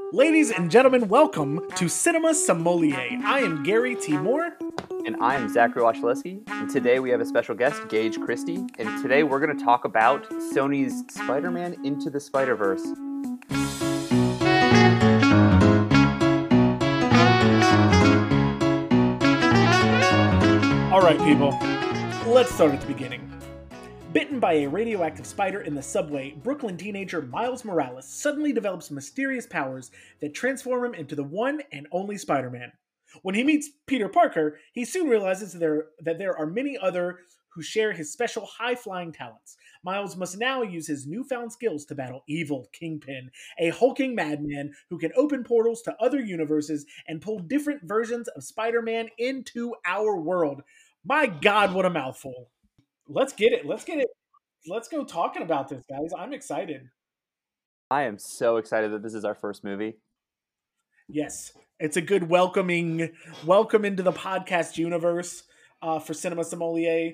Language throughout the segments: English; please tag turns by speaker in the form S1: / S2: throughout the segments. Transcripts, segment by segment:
S1: Ladies and gentlemen, welcome to Cinema Sommelier. I am Gary T. Moore.
S2: And I'm Zachary Wachleski. And today we have a special guest, Gage Christie. And today we're going to talk about Sony's Spider-Man Into the Spider-Verse.
S1: All right, people. Let's start at the beginning. Bitten by a radioactive spider in the subway, Brooklyn teenager Miles Morales suddenly develops mysterious powers that transform him into the one and only Spider-Man. When he meets Peter Parker, he soon realizes that there are many other who share his special high-flying talents. Miles must now use his newfound skills to battle evil Kingpin, a hulking madman who can open portals to other universes and pull different versions of Spider-Man into our world. My God, what a mouthful. Let's get it. Let's go talking about this, guys. I'm excited.
S2: I am so excited that this is our first movie.
S1: Yes, it's a good welcome into the podcast universe for Cinema Sommelier.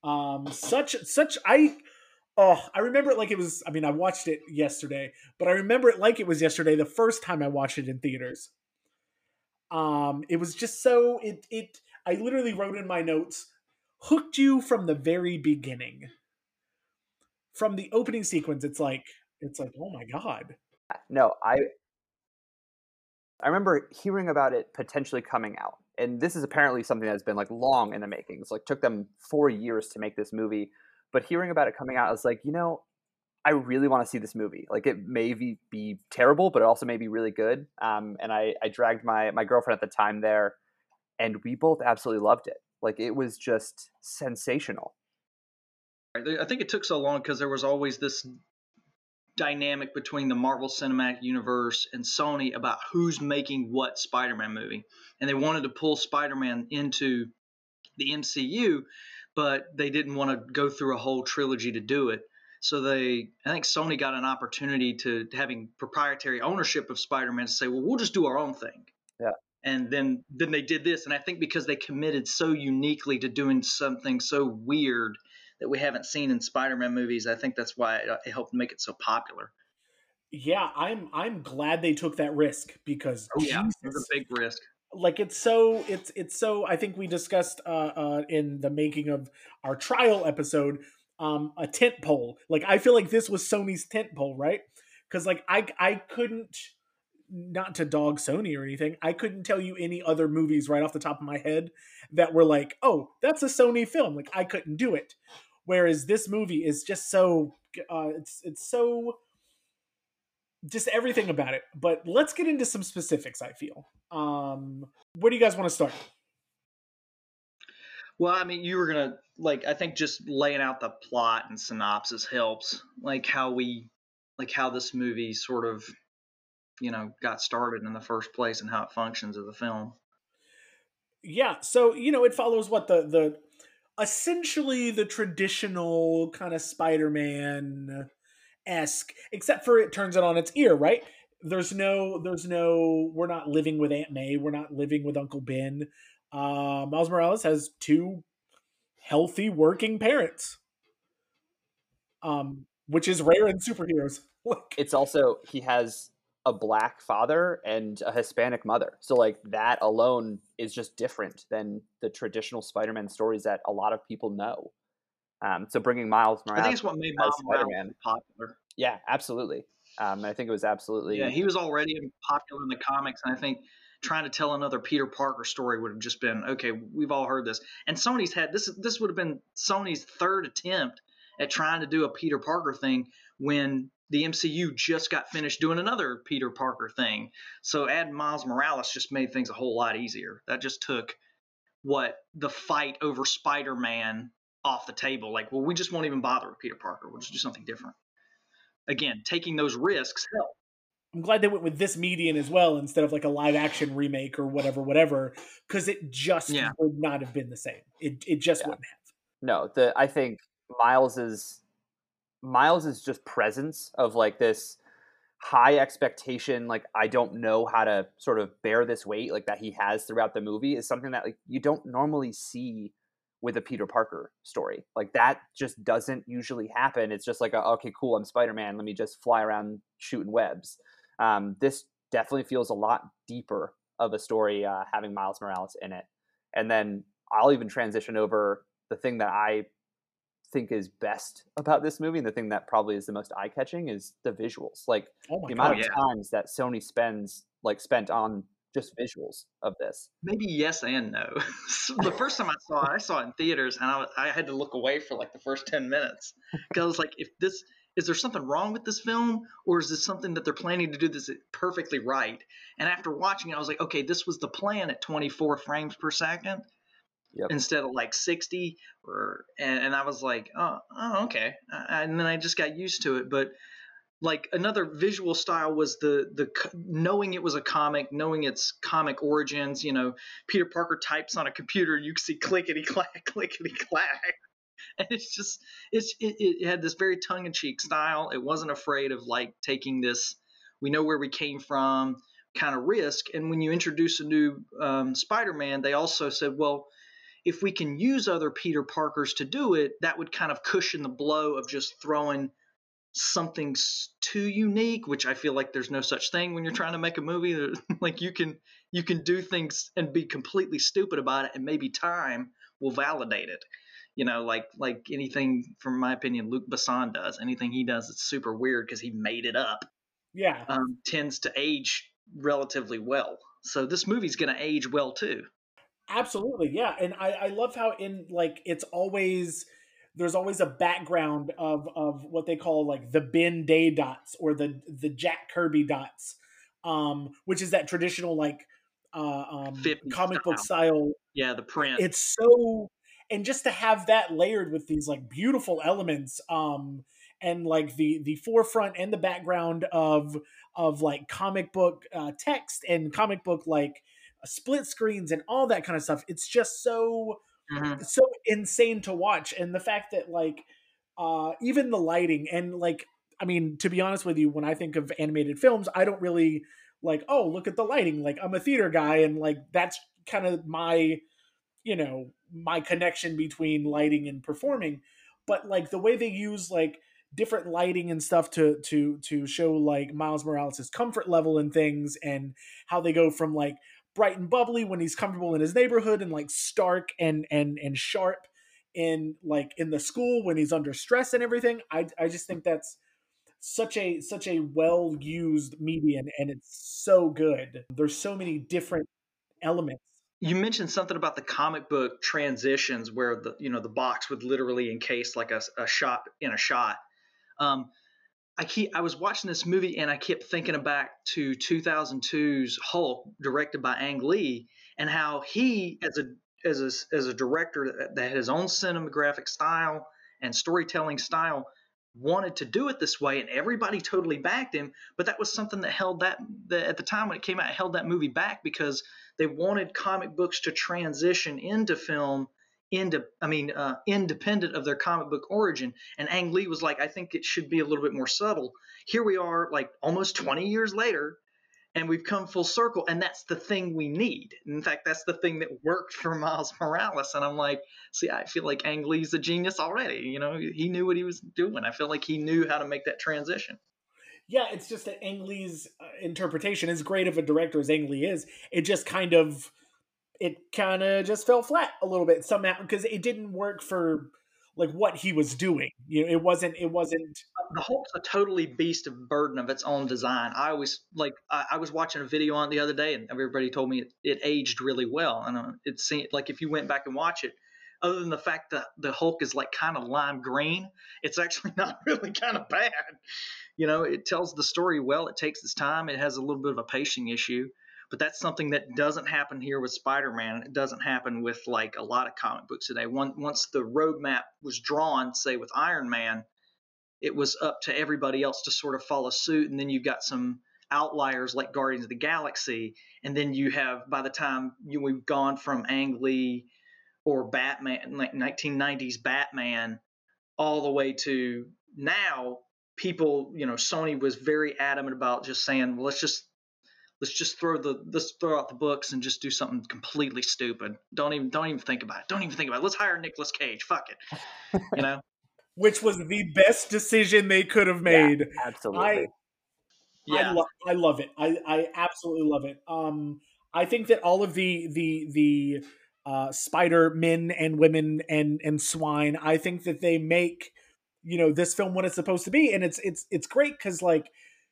S1: I remember it like it was. I mean, I watched it yesterday, but I remember it like it was yesterday the first time I watched it in theaters. It was just so it. I literally wrote in my notes, hooked you from the very beginning. From the opening sequence, it's like, oh my God.
S2: No, I remember hearing about it potentially coming out. And this is apparently something that's been like long in the making. It's like took them 4 years to make this movie. But hearing about it coming out, I was like, I really want to see this movie. Like it may be terrible, but it also may be really good. And I dragged my girlfriend at the time there, and we both absolutely loved it. Like it was just sensational.
S3: I think it took so long because there was always this dynamic between the Marvel Cinematic Universe and Sony about who's making what Spider-Man movie. And they wanted to pull Spider-Man into the MCU, but they didn't want to go through a whole trilogy to do it. So I think Sony got an opportunity to having proprietary ownership of Spider-Man to say, well, we'll just do our own thing.
S2: Yeah.
S3: And then they did this. And I think because they committed so uniquely to doing something so weird that we haven't seen in Spider-Man movies, I think that's why it helped make it so popular.
S1: Yeah, I'm glad they took that risk because
S3: it was a big risk.
S1: Like it's so I think we discussed in the making of our trial episode a tent pole. Like I feel like this was Sony's tent pole, right? Because like I couldn't, not to dog Sony or anything, I couldn't tell you any other movies right off the top of my head that were like, oh, that's a Sony film. Like I couldn't do it. Whereas this movie is just so it's so just everything about it. But let's get into some specifics, I feel. Where do you guys want to start?
S3: Well, I mean, you were going to, I think just laying out the plot and synopsis helps. How this movie sort of, got started in the first place and how it functions as a film.
S1: Yeah, so, it follows what the essentially the traditional kind of Spider-Man-esque, except for it turns it on its ear, right? There's no, we're not living with Aunt May. We're not living with Uncle Ben. Miles Morales has two healthy working parents, which is rare in superheroes.
S2: It's also, he has a black father and a Hispanic mother. So like that alone is just different than the traditional Spider-Man stories that a lot of people know. So bringing Miles Morales,
S3: I think it's what made Miles Morales popular.
S2: Yeah, absolutely. I think it was absolutely.
S3: Yeah, he was already popular in the comics, and I think trying to tell another Peter Parker story would have just been, okay, we've all heard this. And Sony's had this would have been Sony's third attempt at trying to do a Peter Parker thing when the MCU just got finished doing another Peter Parker thing. So adding Miles Morales just made things a whole lot easier. That just took the fight over Spider-Man off the table. Like, well, we just won't even bother with Peter Parker. We'll just do something different. Again, taking those risks help.
S1: I'm glad they went with this median as well instead of like a live action remake or whatever, because it just would not have been the same. It just wouldn't have.
S2: No, I think Miles's just presence of like this high expectation, like I don't know how to sort of bear this weight like that he has throughout the movie is something that like you don't normally see with a Peter Parker story. Like that just doesn't usually happen. It's just like, okay, cool, I'm Spider-Man. Let me just fly around shooting webs. This definitely feels a lot deeper of a story having Miles Morales in it. And then I'll even transition over the thing that I think is best about this movie, and the thing that probably is the most eye-catching, is the visuals. Like the amount of times that Sony spent on just visuals of this.
S3: Maybe yes and no. The first time I saw it in theaters, and I had to look away for like the first 10 minutes because I was like, is there something wrong with this film, or is this something that they're planning to do this perfectly right? And after watching it, I was like, okay, this was the plan at 24 frames per second. Yep. Instead of like 60, and I was like, oh okay, and then I just got used to it. But like another visual style was the knowing it was a comic, knowing its comic origins. You know, Peter Parker types on a computer, and you can see clickety clack, and it had this very tongue-in-cheek style. It wasn't afraid of like taking this, we know where we came from kind of risk. And when you introduce a new Spider-Man, they also said, well, if we can use other Peter Parkers to do it, that would kind of cushion the blow of just throwing something too unique, which I feel like there's no such thing when you're trying to make a movie. Like you can do things and be completely stupid about it, and maybe time will validate it. You know, like anything, from my opinion, Luc Besson does. Anything he does that's super weird because he made it up.
S1: Yeah,
S3: tends to age relatively well. So this movie's going to age well too.
S1: Absolutely, yeah. And I love how in like there's always a background of what they call like the Ben Day dots or the Jack Kirby dots, which is that traditional like comic book style.
S3: Yeah, the print.
S1: It's so, and just to have that layered with these like beautiful elements, and like the forefront and the background of like comic book text and comic book like split screens and all that kind of stuff. It's just so so insane to watch. And the fact that like even the lighting, and like, I mean, to be honest with you, when I think of animated films, I don't really like, oh, look at the lighting. Like I'm a theater guy, and like that's kind of my, you know, my connection between lighting and performing. But like the way they use like different lighting and stuff to show like Miles Morales' comfort level and things, and how they go from like bright and bubbly when he's comfortable in his neighborhood, and like stark and sharp in like in the school when he's under stress and everything. I just think that's such a well used medium, and it's so good. There's so many different elements.
S3: You mentioned something about the comic book transitions where the box would literally encase like a shot in a shot. I was watching this movie and I kept thinking back to 2002's Hulk, directed by Ang Lee, and how he, as a director that had his own cinematographic style and storytelling style, wanted to do it this way, and everybody totally backed him. But that was something that held at the time when it came out, held that movie back, because they wanted comic books to transition into film, independent of their comic book origin. And Ang Lee was like, I think it should be a little bit more subtle. Here we are, like almost 20 years later, and we've come full circle, and that's the thing we need. In fact, that's the thing that worked for Miles Morales. And I'm like, see, I feel like Ang Lee's a genius already. You know, he knew what he was doing. I feel like he knew how to make that transition.
S1: Yeah, it's just that Ang Lee's interpretation, as great of a director as Ang Lee is, it kind of just fell flat a little bit somehow, because it didn't work for like what he was doing. You know, it wasn't.
S3: The Hulk's a totally beast of burden of its own design. I always I was watching a video on it the other day, and everybody told me it aged really well. And it seemed like if you went back and watch it, other than the fact that the Hulk is like kind of lime green, it's actually not really kind of bad. You know, it tells the story well. It takes its time. It has a little bit of a pacing issue. But that's something that doesn't happen here with Spider-Man. It doesn't happen with like a lot of comic books today. Once the roadmap was drawn, say with Iron Man, it was up to everybody else to sort of follow suit. And then you've got some outliers like Guardians of the Galaxy. And then you have, by the time we've gone from Ang Lee or Batman, like 1990s Batman, all the way to now, people, Sony was very adamant about just saying, well, let's just throw out the books and just do something completely stupid. Don't even think about it. Let's hire Nicolas Cage. Fuck it.
S1: Which was the best decision they could have made.
S2: Yeah, absolutely.
S3: Yeah.
S1: I love it. I absolutely love it. I think that all of the spider men and women and swine, I think that they make, this film what it's supposed to be, and it's great because like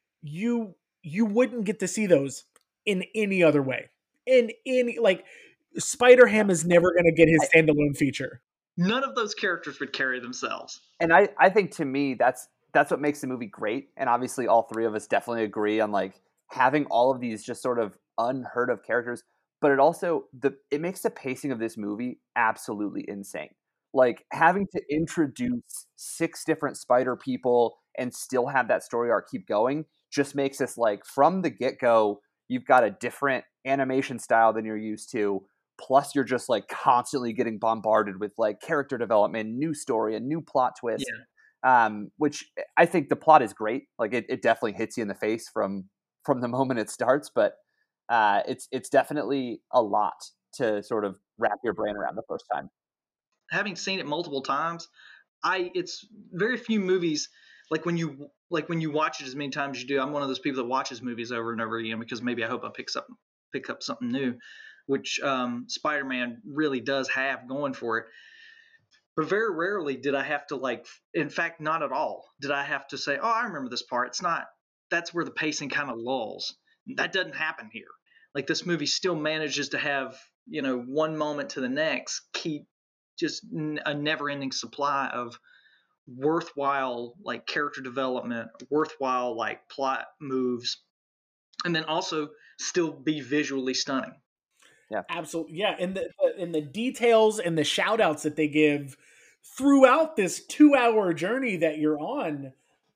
S1: you wouldn't get to see those in any other way. In any like Spider Ham is never going to get his standalone feature.
S3: None of those characters would carry themselves.
S2: And I think to me that's what makes the movie great. And obviously all three of us definitely agree on like having all of these just sort of unheard of characters, but it also it makes the pacing of this movie absolutely insane. Like having to introduce 6 different spider people and still have that story arc keep going just makes us like from the get-go you've got a different animation style than you're used to. Plus, you're just like constantly getting bombarded with like character development, new story, a new plot twist. Which I think the plot is great. Like it definitely hits you in the face from the moment it starts, but it's definitely a lot to sort of wrap your brain around the first time.
S3: Having seen it multiple times, it's very few movies like when you watch it as many times as you do. I'm one of those people that watches movies over and over again because maybe I hope I pick up something new, which Spider-Man really does have going for it. But very rarely did I have to in fact, not at all did I have to say, "Oh, I remember this part." It's not. That's where the pacing kind of lulls. That doesn't happen here. Like this movie still manages to have one moment to the next keep just a never-ending supply of worthwhile like character development, worthwhile like plot moves, and then also still be visually stunning.
S1: Yeah, absolutely. Yeah, and the details and the shout outs that they give throughout this 2-hour journey that you're on,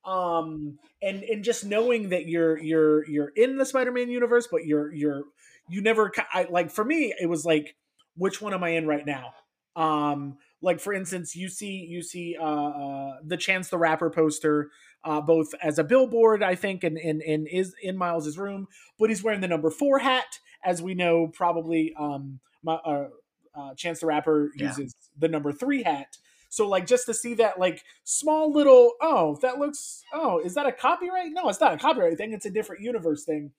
S1: and just knowing that you're in the Spider-Man universe, but you never like for me it was like, which one am I in right now? Like for instance, you see the Chance the Rapper poster, both as a billboard, I think, and is in Miles's room, but he's wearing the number 4 hat, as we know. Probably Chance the Rapper uses the number 3 hat. So like just to see that like small little, is that a copyright? No, it's not a copyright thing. It's a different universe thing.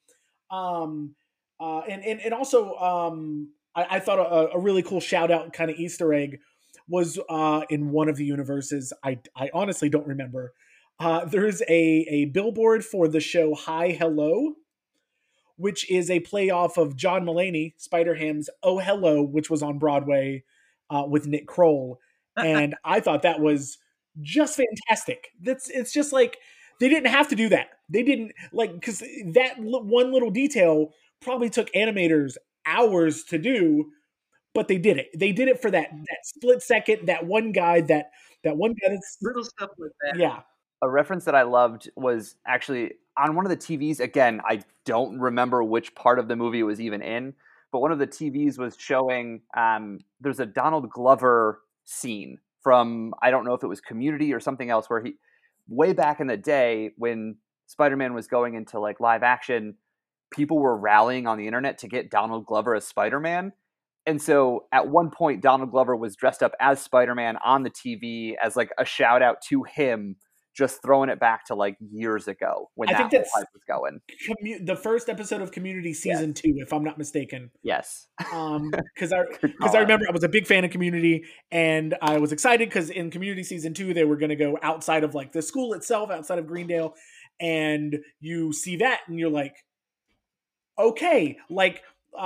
S1: And also I thought a really cool shout out kind of Easter egg was in one of the universes. I honestly don't remember. There's a billboard for the show Hi Hello, which is a play off of John Mulaney, Spider-Ham's Oh Hello, which was on Broadway with Nick Kroll. And I thought that was just fantastic. It's just like they didn't have to do that. They didn't because that one little detail probably took animators hours to do, but they did it. They did it for that split second. That one guy that's
S3: little stuff like that.
S1: Yeah.
S2: A reference that I loved was actually on one of the TVs. Again, I don't remember which part of the movie it was even in, but one of the TVs was showing there's a Donald Glover scene from, I don't know if it was Community or something else, where he, way back in the day when Spider-Man was going into like live action, people were rallying on the internet to get Donald Glover as Spider-Man. And so at one point, Donald Glover was dressed up as Spider-Man on the TV as like a shout out to him, just throwing it back to like years ago when that whole hype was going.
S1: The first episode of Community season 2, if I'm not mistaken.
S2: Yes.
S1: Because I remember I was a big fan of Community, and I was excited because in Community season 2 they were going to go outside of like the school itself, outside of Greendale, and you see that and you're like, okay, like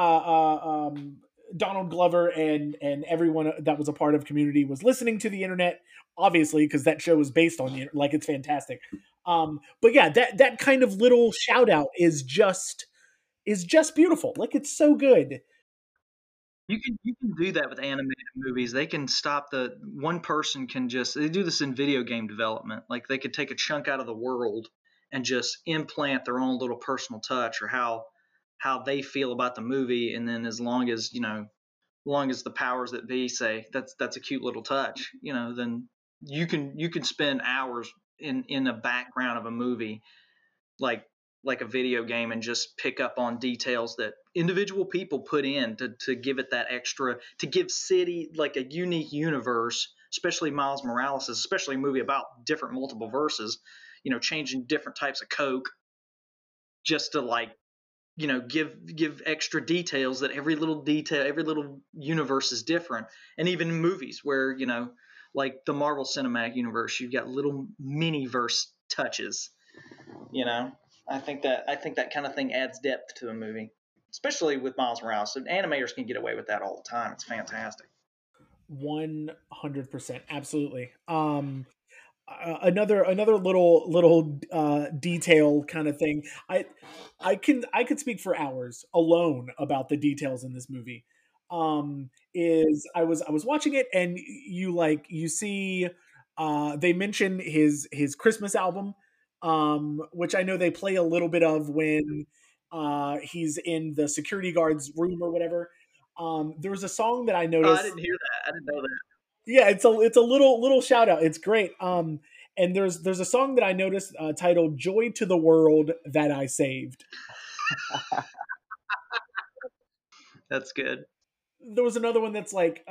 S1: Donald Glover and everyone that was a part of Community was listening to the internet, obviously, because that show was based on the like it's fantastic. But yeah, that kind of little shout out is just beautiful. Like it's so good.
S3: You can do that with animated movies. They can stop one person can they do this in video game development. Like they could take a chunk out of the world and just implant their own little personal touch or how they feel about the movie, and then as long as the powers that be say that's a cute little touch, then you can spend hours in a background of a movie like a video game and just pick up on details that individual people put in to give it that extra, to give City like a unique universe, especially Miles Morales, especially a movie about different multiple verses, changing different types of Coke. just to like, give extra details, that every little detail, every little universe is different. And even in movies where, like the Marvel Cinematic Universe, you've got little mini verse touches. I think that kind of thing adds depth to a movie, especially with Miles Morales. So animators can get away with that all the time. It's fantastic.
S1: 100%, absolutely. Another little detail kind of thing. I could speak for hours alone about the details in this movie. Is I was watching it, and you see they mention his Christmas album, which I know they play a little bit of when he's in the security guard's room or whatever. There was a song that I
S3: Oh, I
S1: noticed.
S3: didn't hear that. I didn't know that.
S1: Yeah, it's a little shout out. It's great. And there's a song that I noticed titled "Joy to the World That I Saved."
S3: That's good.
S1: There was another one that's like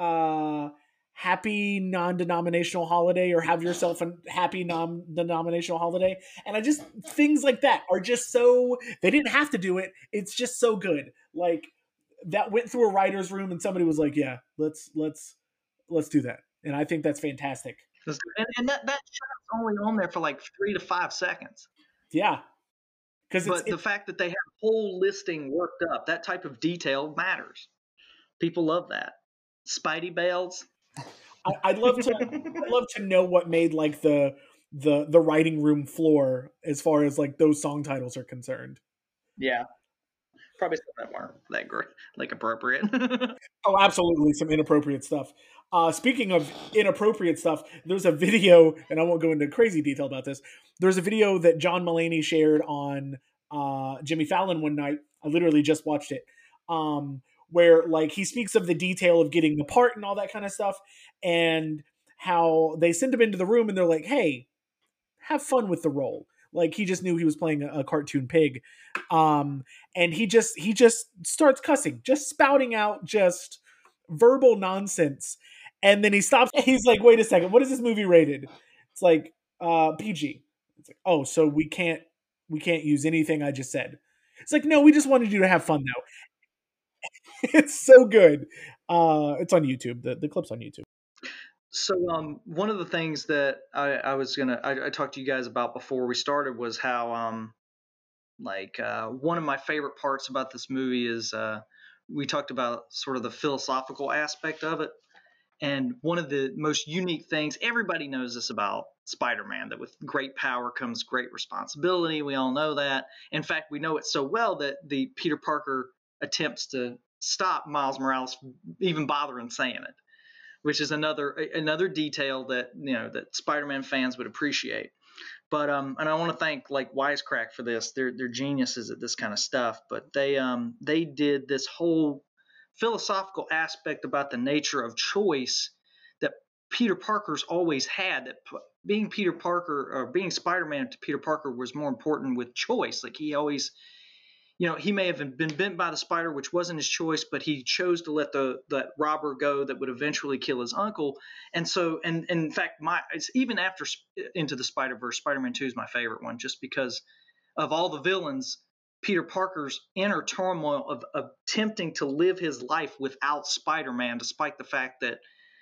S1: "Happy Non-Denominational Holiday" or "Have Yourself a Happy Non-Denominational Holiday," and I just things like that are just so they didn't have to do it. It's just so good. Like that went through a writer's room, and somebody was like, "Yeah, let's do that," and I think that's fantastic.
S3: And that shot's only on there for like 3 to 5 seconds.
S1: Yeah, because
S3: but the fact that they have a whole listing worked up, that type of detail matters. People love that. Spidey bells.
S1: I'd love to know what made like the writing room floor as far as like those song titles are concerned.
S3: Yeah. Probably some that weren't that great, like appropriate.
S1: Oh, absolutely, some inappropriate stuff. Speaking of inappropriate stuff, there's a video, and I won't go into crazy detail about this. There's a video that John Mulaney shared on Jimmy Fallon one night. I literally just watched it, where like he speaks of the detail of getting the part and all that kind of stuff, and how they send him into the room and they're like, "Hey, have fun with the role." Like he just knew he was playing a cartoon pig, and he just starts cussing, just spouting out just verbal nonsense, and then he stops. He's like, "Wait a second, what is this movie rated?" It's like PG. It's like, oh, so we can't use anything I just said. It's like, no, we just wanted you to have fun though. It's so good. It's on YouTube. The clip's on YouTube.
S3: So one of the things that I talked to you guys about before we started was how one of my favorite parts about this movie is we talked about sort of the philosophical aspect of it. And one of the most unique things, everybody knows this about Spider-Man, that with great power comes great responsibility. We all know that. In fact, we know it so well that the Peter Parker attempts to stop Miles Morales even bothering saying it, which is another detail that that Spider-Man fans would appreciate. But and I want to thank like Wisecrack for this. They're geniuses at this kind of stuff. But they did this whole philosophical aspect about the nature of choice that Peter Parker's always had. That being Peter Parker or being Spider-Man to Peter Parker was more important with choice. Like he always, he may have been bent by the spider, which wasn't his choice, but he chose to let that robber go that would eventually kill his uncle. And so, and in fact, it's even after Into the Spider-Verse, Spider-Man 2 is my favorite one, just because of all the villains, Peter Parker's inner turmoil of attempting to live his life without Spider-Man, despite the fact that,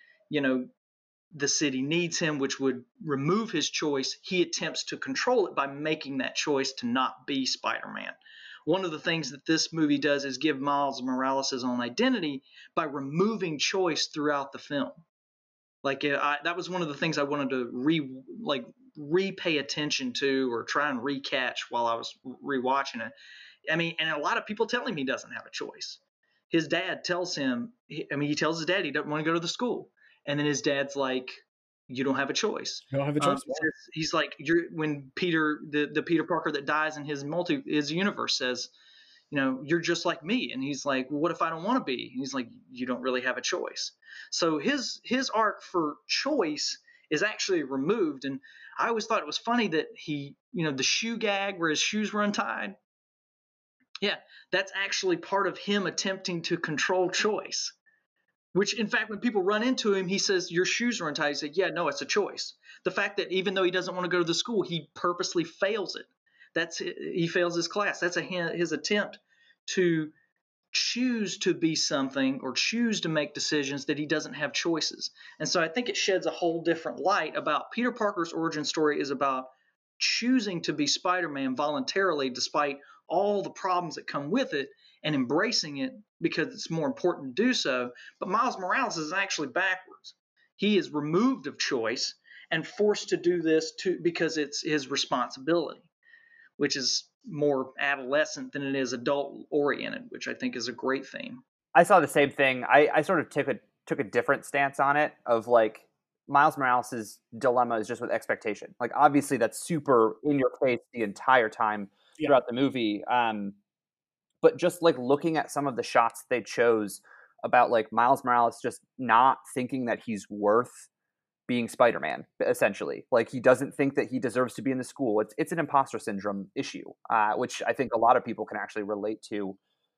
S3: the city needs him, which would remove his choice. He attempts to control it by making that choice to not be Spider-Man. One of the things that this movie does is give Miles Morales his own identity by removing choice throughout the film. Like that was one of the things I wanted to re-pay attention to or try and recatch while I was rewatching it. I mean, and a lot of people tell him he doesn't have a choice. His dad tells him, he tells his dad he doesn't want to go to the school. And then his dad's like, you don't have a choice.
S1: You don't have a choice.
S3: He's like, when Peter, the Peter Parker that dies in his universe says, you're just like me. And he's like, well, what if I don't want to be? And he's like, you don't really have a choice. So his arc for choice is actually removed. And I always thought it was funny that he, the shoe gag where his shoes were untied. Yeah, that's actually part of him attempting to control choice. Which, in fact, when people run into him, he says, your shoes are untied. He said, yeah, no, it's a choice. The fact that even though he doesn't want to go to the school, he purposely fails it. he fails his class. That's his attempt to choose to be something or choose to make decisions that he doesn't have choices. And so I think it sheds a whole different light about Peter Parker's origin story is about choosing to be Spider-Man voluntarily despite all the problems that come with it and embracing it because it's more important to do so. But Miles Morales is actually backwards. He is removed of choice and forced to do this because it's his responsibility, which is more adolescent than it is adult oriented, which I think is a great theme.
S2: I saw the same thing. I sort of took a different stance on it of like Miles Morales' dilemma is just with expectation. Like obviously that's super in your face the entire time throughout the movie. But just like looking at some of the shots they chose about like Miles Morales just not thinking that he's worth being Spider-Man, essentially. Like he doesn't think that he deserves to be in the school. It's an imposter syndrome issue, which I think a lot of people can actually relate to.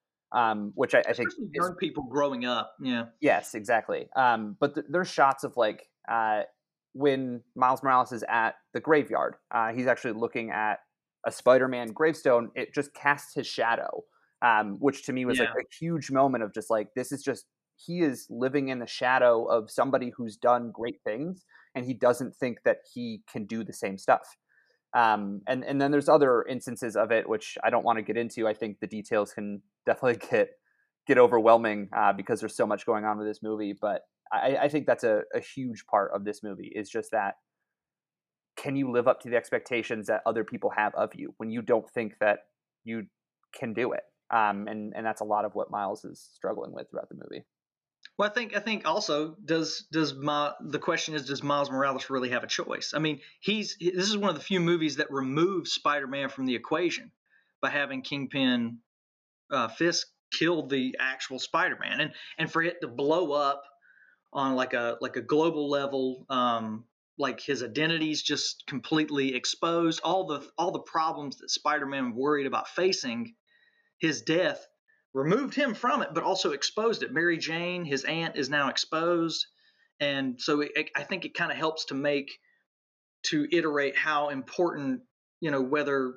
S2: Which I think
S3: young people growing up. Yeah.
S2: Yes, exactly. But there's shots of like when Miles Morales is at the graveyard, he's actually looking at a Spider-Man gravestone. It just casts his shadow, which to me was like a huge moment of just like, this is just, he is living in the shadow of somebody who's done great things, and he doesn't think that he can do the same stuff. And then there's other instances of it, which I don't want to get into. I think the details can definitely get overwhelming because there's so much going on with this movie. But I think that's a huge part of this movie is just that, can you live up to the expectations that other people have of you when you don't think that you can do it? And that's a lot of what Miles is struggling with throughout the movie.
S3: Well, I think also the question is, does Miles Morales really have a choice? I mean, this is one of the few movies that removes Spider-Man from the equation by having Kingpin Fisk kill the actual Spider-Man, and for it to blow up on like a global level, like his identity's just completely exposed, all the problems that Spider-Man worried about facing, his death removed him from it, but also exposed it. Mary Jane, his aunt, is now exposed. And so I think it kind of helps to iterate how important, whether,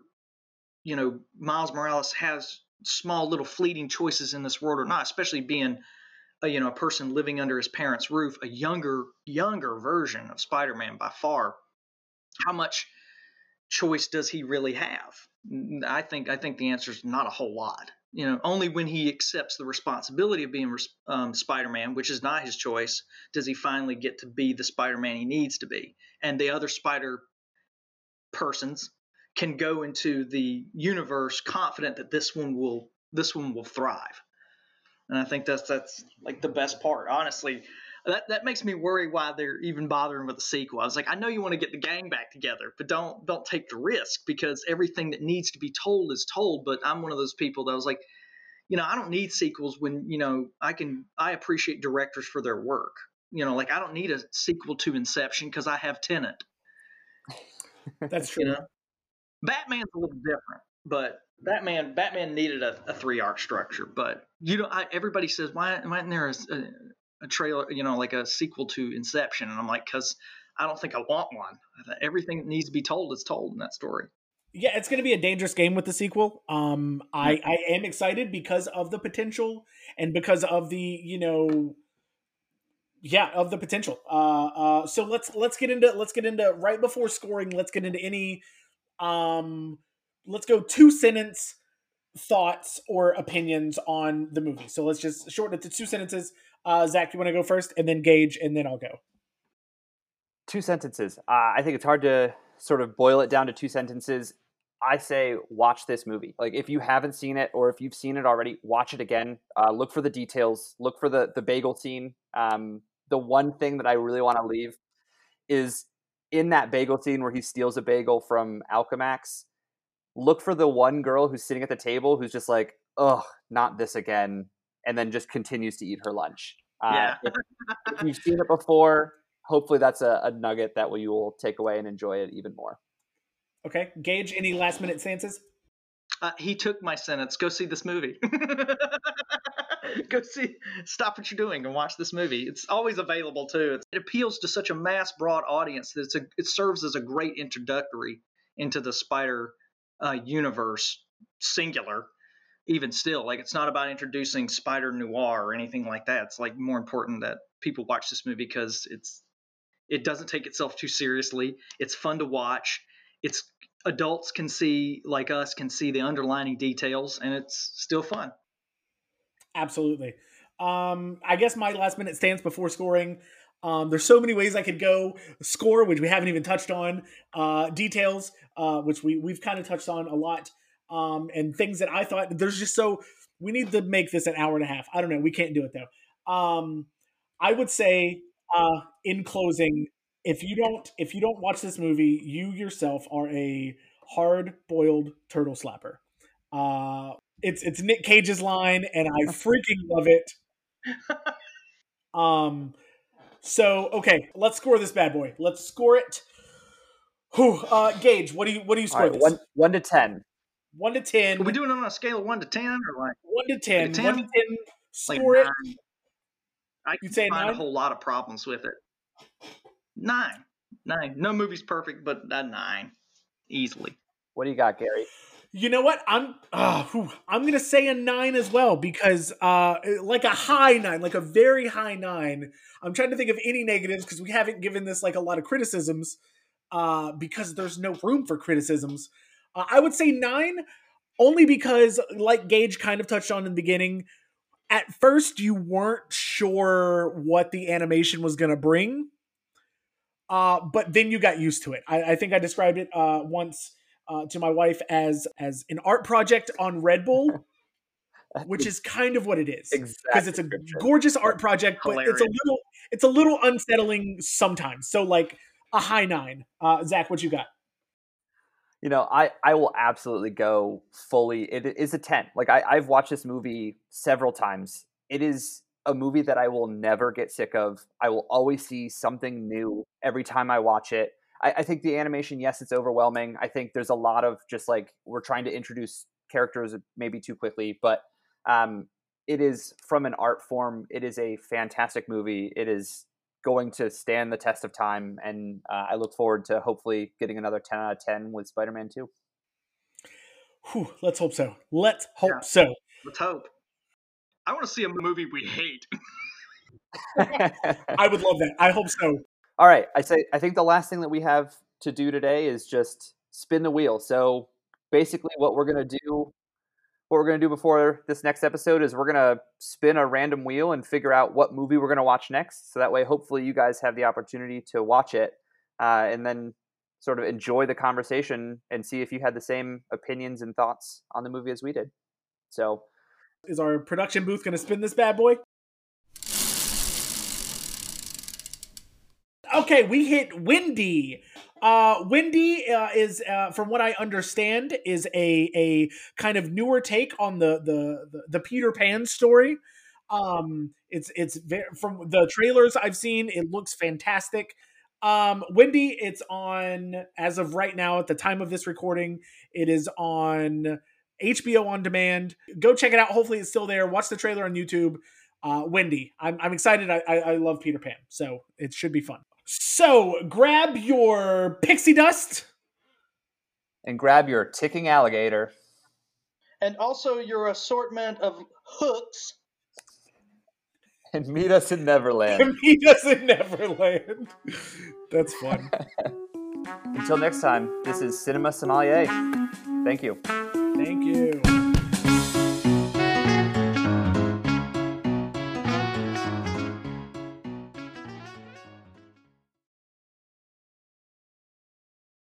S3: Miles Morales has small little fleeting choices in this world or not, especially being a person living under his parents' roof, a younger version of Spider-Man by far. How much choice does he really have? I think the answer is not a whole lot. Only when he accepts the responsibility of being Spider-Man, which is not his choice, does he finally get to be the Spider-Man he needs to be. And the other Spider persons can go into the universe confident that this one will thrive. And I think that's like the best part. Honestly, that makes me worry why they're even bothering with a sequel. I was like, I know you want to get the gang back together, but don't take the risk, because everything that needs to be told is told. But I'm one of those people that was like, I don't need sequels when, I appreciate directors for their work. Like I don't need a sequel to Inception because I have Tenet.
S1: That's true.
S3: Batman's a little different, but Batman needed a 3-arc structure. But everybody says, why isn't there a trailer, like a sequel to Inception? And I'm like, because I don't think I want one. Everything that needs to be told is told in that story.
S1: Yeah, it's going to be a dangerous game with the sequel. I am excited because of the potential and because of the, of the potential. So let's get into right before scoring. Let's get into any, let's go 2-sentence thoughts or opinions on the movie. So let's just shorten it to 2 sentences. Zach, you want to go first, and then Gage, and then I'll go.
S2: 2 sentences. I think it's hard to sort of boil it down to 2 sentences. I say watch this movie. Like if you haven't seen it, or if you've seen it already, watch it again. Look for the details. Look for the bagel scene. The one thing that I really want to leave is in that bagel scene where he steals a bagel from Alchemax. Look for the one girl who's sitting at the table who's just like, "Ugh, not this again," and then just continues to eat her lunch. If you've seen it before, hopefully that's a nugget that you will take away and enjoy it even more.
S1: Okay. Gage, any last minute stances?
S3: He took my sentence. Go see this movie. Stop what you're doing and watch this movie. It's always available too. It appeals to such a mass, broad audience that it serves as a great introductory into the Spider universe singular. Even still, like, it's not about introducing Spider Noir or anything like that. It's like more important that people watch this movie because it doesn't take itself too seriously. It's fun to watch. It's adults can see, like us, can see the underlining details, and it's still fun.
S1: Absolutely. I guess my last minute stance before scoring. There's so many ways I could go. Score, which we haven't even touched on. Details, which we've kind of touched on a lot. And things that I thought there's just we need to make this an hour and a half. I don't know. We can't do it though. I would say, in closing, if you don't watch this movie, you yourself are a hard-boiled turtle slapper. It's Nick Cage's line, and I freaking love it. So okay, let's score this bad boy. Let's score it. Whew, Gage, what do you score this?
S2: 1 to 10.
S1: 1 to 10.
S3: Are we doing it on a scale of 1 to 10 or like
S1: 1 to 10?
S3: Like 10?
S1: 1 to 10. Score
S3: like
S1: it.
S3: I
S1: You'd
S3: can
S1: say
S3: find
S1: 9?
S3: a whole lot of problems with it. 9. No movie's perfect, but a 9 easily.
S2: What do you got, Gary?
S1: You know what? I'm gonna say a 9 as well because like a high 9, like a very high 9. I'm trying to think of any negatives because we haven't given this like a lot of criticisms because there's no room for criticisms. I would say 9 only because, like Gage kind of touched on in the beginning, at first you weren't sure what the animation was gonna bring, but then you got used to it. I think I described it once to my wife as an art project on Red Bull, which is kind of what it is, because it's a gorgeous art project, but it's a little unsettling sometimes. So like a high 9. Zach, what you got?
S2: You know, I will absolutely go fully. It is a 10. Like I've watched this movie several times. It is a movie that I will never get sick of. I will always see something new every time I watch it. I think the animation, yes, it's overwhelming. I think there's a lot of just like we're trying to introduce characters maybe too quickly, but it is, from an art form, it is a fantastic movie. It is going to stand the test of time, and I look forward to hopefully getting another 10 out of 10 with Spider-Man 2.
S1: Whew, let's hope so. Let's hope so.
S3: Let's hope. I want to see a movie we hate.
S1: I would love that. I hope so.
S2: All right. I think the last thing that we have to do today is just spin the wheel. So basically what we're going to do before this next episode is we're going to spin a random wheel and figure out what movie we're going to watch next. So that way, hopefully you guys have the opportunity to watch it and then sort of enjoy the conversation and see if you had the same opinions and thoughts on the movie as we did. So
S1: is our production booth going to spin this bad boy? Okay, we hit Wendy. Wendy is, from what I understand, is a kind of newer take on the Peter Pan story. It's from the trailers I've seen, it looks fantastic. Wendy, it's on, as of right now, at the time of this recording, it is on HBO on demand. Go check it out. Hopefully it's still there. Watch the trailer on YouTube. Wendy, I'm excited. I love Peter Pan, so it should be fun. So grab your pixie dust.
S2: And grab your ticking alligator.
S3: And also your assortment of hooks.
S2: And meet us in Neverland.
S1: Meet us in Neverland. That's fun.
S2: Until next time, this is Cinema Sommelier. Thank you.
S1: Thank you.